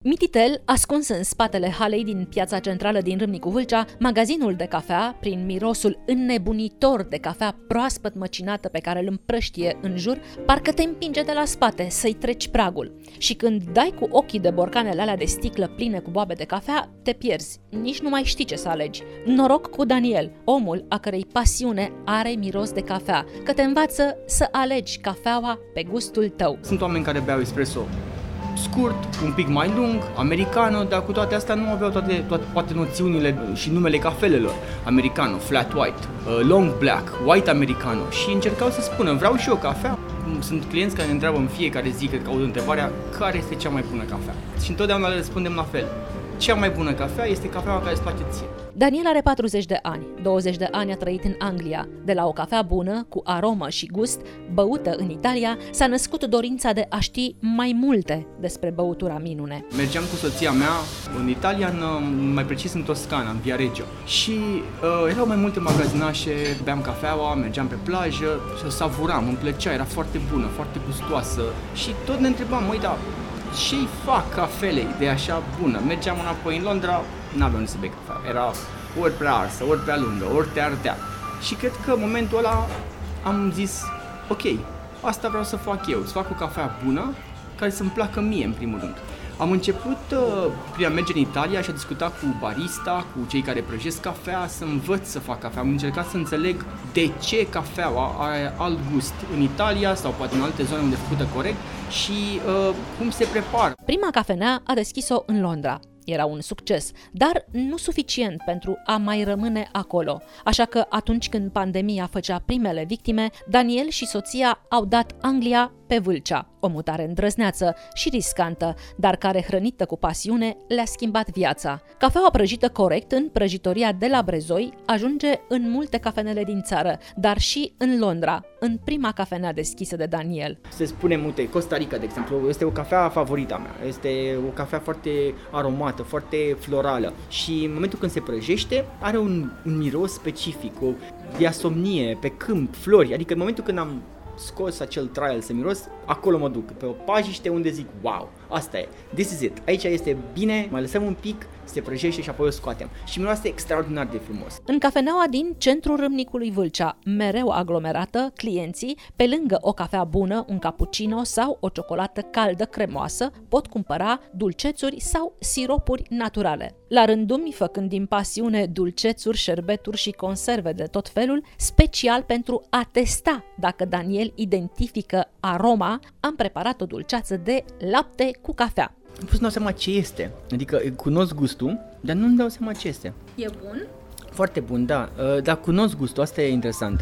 Mititel, ascuns în spatele halei din piața centrală din Râmnicu Vâlcea, magazinul de cafea, prin mirosul înnebunitor de cafea proaspăt măcinată pe care îl împrăștie în jur, parcă te împinge de la spate să-i treci pragul. Și când dai cu ochii de borcanele alea de sticlă pline cu boabe de cafea, te pierzi, nici nu mai știi ce să alegi. Noroc cu Daniel, omul a cărei pasiune are miros de cafea, că te învață să alegi cafeaua pe gustul tău. Sunt oameni care beau espresso scurt, un pic mai lung, americano, dar cu toate astea nu aveau toate noțiunile și numele cafelelor. Americano, flat white, long black, white americano și încercau să spună, vreau și eu cafea. Sunt clienți care ne întreabă în fiecare zi, cred că aud întrebarea, care este cea mai bună cafea? Și întotdeauna le răspundem la fel. Cea mai bună cafea este cafeaua care îți place ție. Daniel are 40 de ani, 20 de ani a trăit în Anglia. De la o cafea bună, cu aromă și gust, băută în Italia, s-a născut dorința de a ști mai multe despre băutura minune. Mergeam cu soția mea în Italia, mai precis în Toscana, în Viareggio. Și erau mai multe magazinașe, beam cafeaua, mergeam pe plajă și o savuram, îmi plăcea, era foarte bună, foarte gustoasă. Și tot ne întrebam, măi, dar ce-i fac cafelei de așa bună? Mergeam înapoi în Londra, n-aveam unde să bei cafea. Era ori prea arsă, ori prea lungă, ori te ardea. Și cred că în momentul ăla am zis, ok, asta vreau să fac eu, să fac o cafea bună, care să-mi placă mie în primul rând. Am început prin a merge în Italia și a discuta cu barista, cu cei care prăjesc cafea, să învăț să fac cafea. Am încercat să înțeleg de ce cafeaua are alt gust în Italia sau poate în alte zone unde e făcută corect și cum se prepară. Prima cafenea a deschis-o în Londra. Era un succes, dar nu suficient pentru a mai rămâne acolo. Așa că atunci când pandemia făcea primele victime, Daniel și soția au dat Anglia pe Vâlcea, o mutare îndrăzneață și riscantă, dar care, hrănită cu pasiune, le-a schimbat viața. Cafeaua prăjită corect în prăjitoria de la Brezoi ajunge în multe cafenele din țară, dar și în Londra, în prima cafenea deschisă de Daniel. Se spune multe, Costa Rica, de exemplu, este o cafea favorita mea, este o cafea foarte aromată, foarte florală și în momentul când se prăjește are un miros specific, o diasomnie pe câmp, flori, adică în momentul când am scos acel trial să miros, acolo mă duc, pe o pajiște unde zic, wow, asta e, this is it, aici este bine, mai lăsăm un pic, se prăjește și apoi o scoatem. Și miroase extraordinar de frumos. În cafeneaua din centrul Râmnicului Vâlcea, mereu aglomerată, clienții, pe lângă o cafea bună, un cappuccino sau o ciocolată caldă cremoasă, pot cumpăra dulcețuri sau siropuri naturale. La rândul mi, făcând din pasiune dulcețuri, șerbeturi și conserve de tot felul, special pentru a testa dacă Daniel identifică aroma, am preparat o dulceață de lapte cu cafea. Nu pot să dau seama ce este, adică cunosc gustul, dar nu-mi dau seama ce este. E bun? Foarte bun, da, dar cunosc gustul, asta e interesant.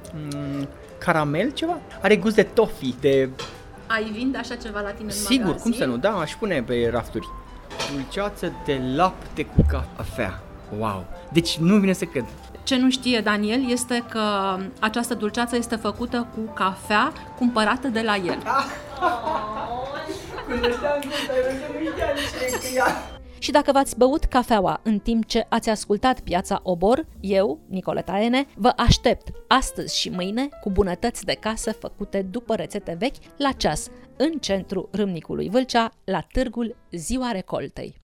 Caramel ceva? Are gust de toffee, de... Ai vinde așa ceva la tine în Sigur, magazin? cum să nu, da, aș pune pe rafturi. Dulceață de lapte cu cafea, wow, deci nu vine să cred. Ce nu știe Daniel este că această dulceață este făcută cu cafea cumpărată de la el. Și dacă v-ați băut cafeaua în timp ce ați ascultat Piața Obor, eu, Nicoleta Ene, vă aștept astăzi și mâine cu bunătăți de casă făcute după rețete vechi la ceas, în centrul Râmnicului Vâlcea, la târgul Ziua Recoltei.